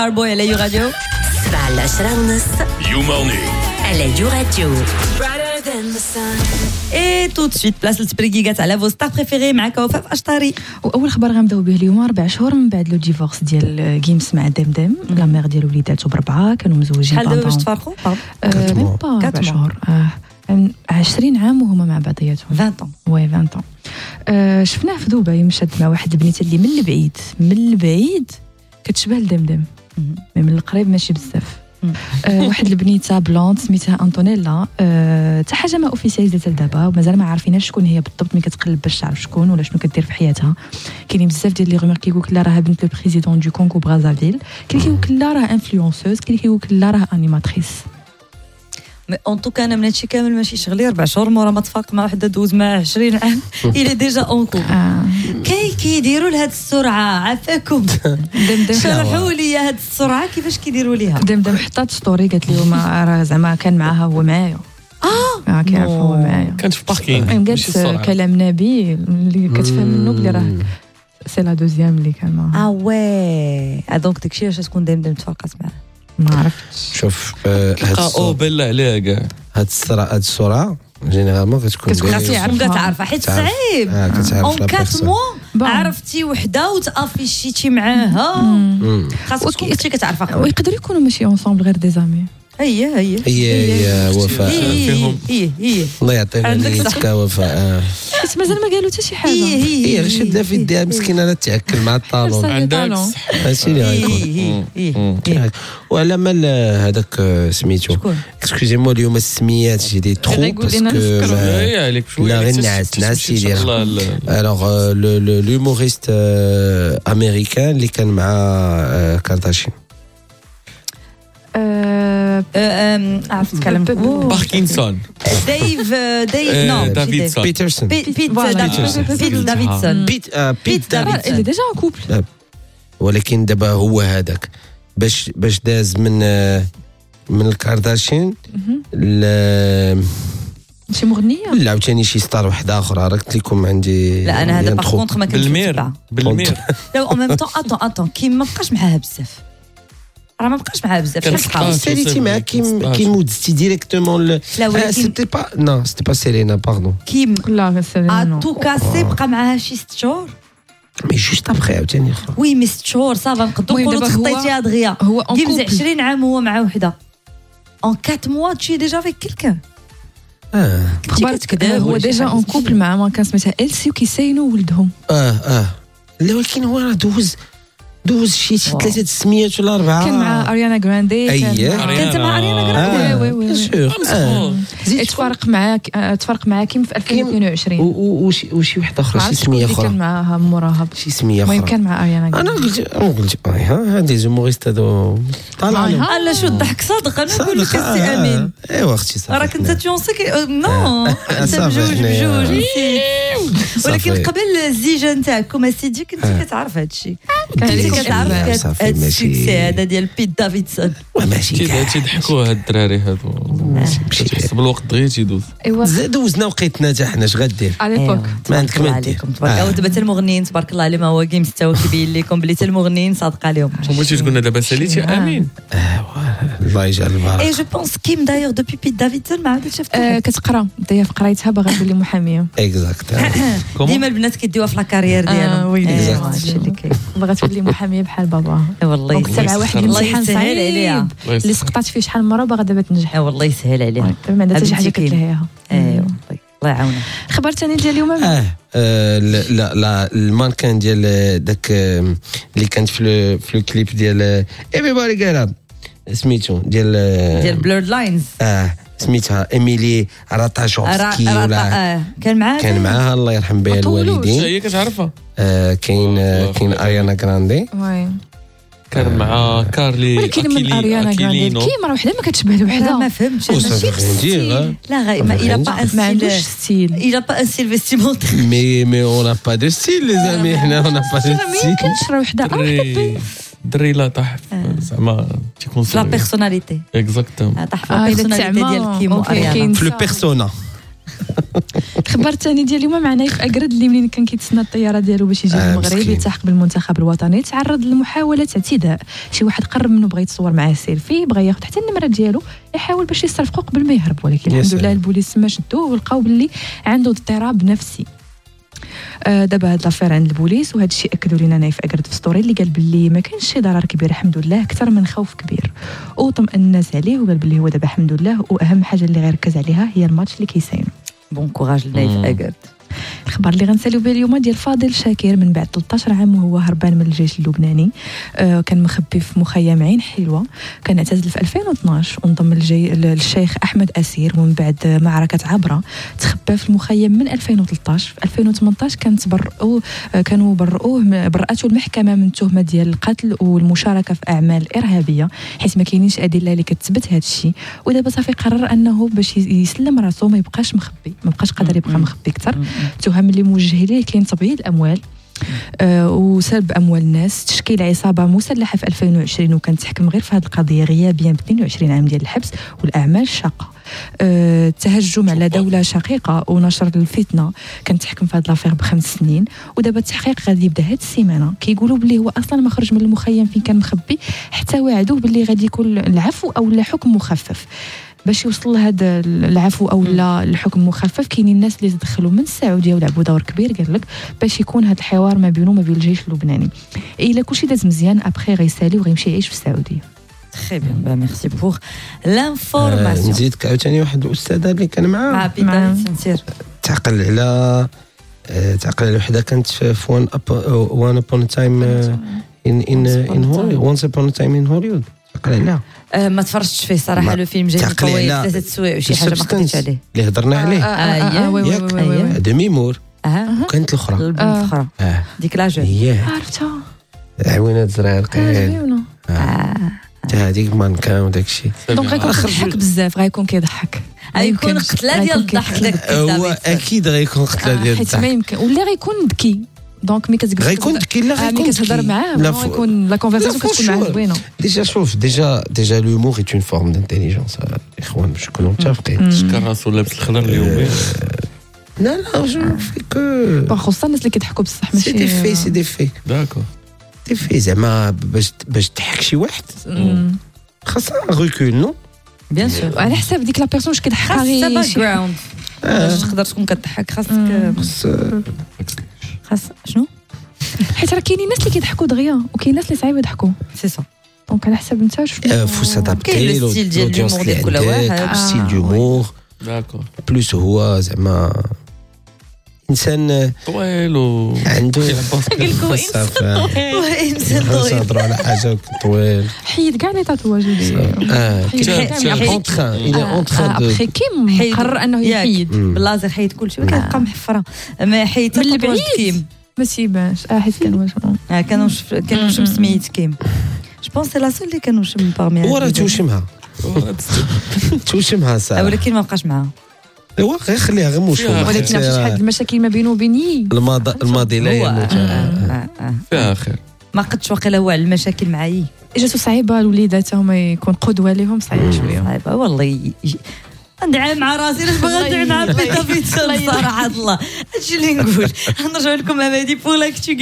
Starboy على يو راديو 7:10 يوموني على يو راديو. اي تو دو سويت بلاصه التبريكيات على فو ستار بريفيري معاك وفاء اشطاري. واول خبر غنبداو به اليوم 4 شهور من بعد لو ديفورس ديال جيمس مع دمدم لا مير ديال وليداتو ب4 كانوا مزوجين. شحال دابا باش تفارقوا؟ ميم با 4 شهور 20 عام وهما مع بعضياتهم 20 وي 20 شفناه في دبي مشات مع واحد البنيته اللي من البعيد كتشبه لدمدم من القريب ماشي بزاف. واحد البنيته بلونت سميتها انطونيلا حتى حاجه ما اوفيسياليزات دابا ومازال ما عارفيناش شكون هي بالضبط ملي كتقلب باش تعرف شكون ولا شنو كدير في حياتها. كاينين بزاف ديال لي رومور كيقولوا لا راها بنت البريزيدون دو كونغو برازافيل، كاين كيقول لا راه انفلونسوز، كاين كيقول لا راه انيماتريس. ان توكا انا من هادشي كامل ماشي شغلي 4 شهور مورا ما تفاق مع وحده دوز مع 20 عام الى ديجا اونكو كيديروا لهاد السرعه عافاكم. دمدم شرحوا لي هاد السرعه كيفاش كيديروا ليها. دمدم حطات ستوري قالت لهم راه زعما كان معاها هو معايا كيعرف هو معايا كانت في باركين قالت كلام نبي اللي كتفهم منه بلي راه سي لا دوزيام اللي كان معاها. وي دونك داكشي علاش تكون دمدم تفرقات معاه ما عرفتش. شوف بالله عليها كاع هاد السرعه جينيرالمون كتكون كتعرفها حيت صعيب اون 4 موا عرفتي وحده وتافيشيتي معاها خاصك تكون كنتي كتعرفها. ويقدروا يكونوا ماشي اونصومبل غير دي زامي. هي وفاء هي الله يعطيها نيتك وفاء. بس مازال ما قالوا حتى شي حاجه. هي شاده في يديها مسكينه لا تاكل مع الطالون عندك هادشي اللي غيكون. وعلى مال هذاك سميتو اكسكوزي مو اليوم السميات جي دي ترو باسكو لا غير نعاس يديرها. الوغ لوموريست امريكان اللي كان مع كارداشيان عرفت تكلم باركنسون ديف نو دافيدسون بيترسون بيت دافيدسون بيت دافيدسون اللي ديجا كوبل. ولكن دابا هو هذاك باش داز من الكارداشيان شي مغنيه لا عاوتاني شي ستار واحده اخرى راه قلت لكم عندي. لا انا هذا باغ كونطخ ما كنتش بالمير لا اون ميم طون اتون كيم ما بقاش معاها بزاف راه ما بقاش معاها بزاف شحال صحاب ساليتي معاه كيم ودزتي ديريكتومون لا ولكن سيتي با نو سيتي با سيرينا باردون كيم لا سيرينا تو كاسي بقى معاها شي 6 شهور مي جوست ابخي عاوتاني وي مي 6 شهور صافا نقدروا نقولوا تخطيتيها دغيا. هو كيمز 20 عام هو مع وحده اون 4 موا tu es déjà avec quelqu'un. هو ديجا اون كوبل مع ما كان سميتها إلسي وكيساينوا ولدهم. لا ولكن هو راه دوز شي 3 سميات ولا 4. كان مع اريانا غراندي. كانت مع اريانا غراندي وي تفرق معاه كيم في 2022 وشي وحده اخرى شي سميه اخرى كان معاها مراهب شي سميه اخرى. المهم كان مع اريانا غراندي. انا قلت هادي زوموريست هادو طالع لا شو الضحك صادق انا نقول لك السي امين. ايوا اختي صافي راك انت تيونسي نو انت بجوج ولكن قبل الزيجه نتاعكم اسيدي كنتي كتعرف هادشي كنتي كتعرف هاد السكسي هذا ديال بيت دافيدسون. ماشي تيضحكوا هاد الدراري هادو حسب الوقت دغيا تيدوز. دوزنا وقيتنا حتى حنا اش غدير عليك ما عندك ما دير. تبارك الله. دابا المغنيين تبارك الله عليهم هو جيمس حتى هو كيبين لكم بلي المغنيين صادق عليهم. بغيتي تقولنا دابا ساليتي امين الله يجعل البركه. اي جو بونس كيم دايوغ دوبي بيت دافيدسون ما عادش شفت كتقرا دايره في قرايتها باغا تولي محاميه. اكزاكت ديما البنات كيديوها في لا كارير ديالهم. وي هادشي اللي كاين باغا تولي محاميه بحال باباها. والله تبع واحد الامتحان يسهل عليها اللي سقطات فيه شحال مره باغا دابا تنجح. والله يسهل عليها ما عندها حتى شي حاجه كتلهيها. ايوا الله يعاونها. الخبر الثاني ديال اليوم لا المانكان ديال داك اللي كانت في الكليب ديال everybody get up سميتو ديال بلورد لاينز سميتها ايميلي راتاشوفسكي ولا كان معاها الله يرحم بها الوالدين. هي كتعرفها كاين اريانا غراندي كان مع كارلي ولكن من اريانا غراندي كيما وحده ما كتشبه لوحده. ما فهمتش لا غير ما ما عندوش ستيل. il a pas un style vestimentaire mais on n'a pas de style les amis حنا on n'a pas de ما style. يمكنش راه وحده دري لا طاح زعما تيكون لا بيرسوناليتي اكزاكتومون طاح في البيرسوناليتي ديال كيمو اريانا في لو بيرسونا الخبر الثاني ديال اليوم مع نايف أقرد اللي منين كان كيتسنى الطياره ديالو باش يجي للمغرب يلتحق بالمنتخب الوطني تعرض لمحاوله اعتداء. شي واحد قرب منه بغى يتصور معاه سيلفي، بغى ياخذ حتى النمره ديالو يحاول باش يصرفقو قبل ما يهرب، ولكن الحمد لله البوليس ما شدوه ولقاو باللي عنده اضطراب نفسي. دابا هاد لافير عند البوليس، وهذا الشيء اكدوا لنا نايف أقرد في ستوري اللي قال باللي ما كانش شي ضرر كبير الحمد لله، اكثر من خوف كبير، وطمئن الناس عليه وقال باللي هو دابا الحمد لله، واهم حاجه اللي غيركز عليها هي الماتش اللي كيساين. بون كوراج لنايف أقرد. الخبر اللي غنساليو به اليوم ديال فاضل شاكر من بعد 13 عام وهو هربان من الجيش اللبناني. كان مخبي في مخيم عين حلوه، كان اعتزل في 2012 وانضم للشيخ احمد اسير، ومن بعد معركه عبره تخبى في المخيم من 2013. في 2018 كانوا برأته المحكمه من تهمه ديال القتل والمشاركه في اعمال ارهابيه، حيث ما كاينينش ادله اللي كتثبت هذا الشيء. ودابا صافي قرر انه باش يسلم راسو ما يبقاش مخبي، ما بقاش قادر يبقى مخبي اكثر. التهم اللي موجه ليه كاين تبييض الاموال وسلب اموال الناس، تشكيل عصابه مسلحه في 2020 وكان تحكم غير في هذه القضيه غيابيا ب 22 عام ديال الحبس، والاعمال الشاقه، التهجم على دوله شقيقه ونشر الفتنه كان تحكم في هذه لافير ب5 سنين. ودابا التحقيق غادي يبدا هذه السيمانه. كيقولوا باللي هو اصلا ما خرج من المخيم فين كان مخبي حتى وعدوه باللي غادي يكون العفو او لا حكم مخفف. باش يوصل لهذا العفو او لا الحكم مخفف كاينين الناس اللي تدخلوا من السعوديه ولعبوا دور كبير قال لك باش يكون هذا الحوار ما بينه وما بين الجيش اللبناني. الا كلشي داز مزيان ابخي غيسالي وغيمشي يعيش في السعوديه. تري بيان، ميرسي بور لانفورماسيون. نزيدك عاوتاني واحد الاستاذه اللي كان معاه تعقل على وحده كانت في وان ابون تايم ان هوليوود تعقل عليها. ما تفرجتش فيه صراحه، لو فيلم جاي طويل 3 سوايع وشي حاجه ما قدرتش عليه اللي هضرنا عليه ياك دمي مور. وكانت الاخرى ديك لاجون عرفتها عوينات زرارقين هذيك مانكا وداك الشيء. دونك غيكون كيضحك بزاف، غيكون كيضحك، غيكون قتله ديال الضحك داك هو اكيد غيكون قتله ديال الضحك، حيت ما يمكن ولا غيكون ذكي. دونك ملي كتقول غيكون ذكي لا غيكون كتهضر معاه غيكون لا كونفرساسيون كتكون معاه زوينه. ديجا لومور اي اون فورم دانتيليجونس اخوان، باش نكونوا متفقين. شكون راسو لابس الخضر اليومين. لا جو في كو خصوصا الناس اللي كيضحكوا بصح ماشي سي دي في داكور دي في زعما باش تضحك شي واحد خاصها ريكول نو بيان سور على حساب ديك لا بيرسون واش كيضحك غير باك جراوند باش تقدر تكون كتضحك خاص شنو حيت راه كاينين الناس اللي كيضحكوا دغيا وكاين الناس اللي صعيب يضحكوا سي سا. دونك على حساب انت شنو فو سادابتي لو ستيل ديال الهومور ديال كل واحد ستيل ديومور داكور بلوس هو زعما انسان طويل و عنده قالكم انسان طويل نهضروا على حاجه طويل حيد كاع لي تاتواج اللي ابخي كيم قرر انه يحيد باللازر، حيد كلشي كيبقى محفره ما حيد من البعيد كيم ما سيباش حيت كانوا كانوا سميت كيم جو بونس سي لا سول اللي كانوا شم باغمي وراه توشمها ساعه ولكن ما بقاش معاها. ايوا غير خليها غير مشكل، ولكن شحال المشاكل ما بينه وبيني الماضي لا يموت فيها خير. ما قدش واقيلا هو على المشاكل معايا اجاتو صعيبه الوليدات هما يكون قدوه لهم صعيبه شويه صعيبه والله. ندعي مع راسي باغا ندعي مع بيتا صراحه الله هادشي اللي نقول. نرجع لكم امادي بور لاكتو.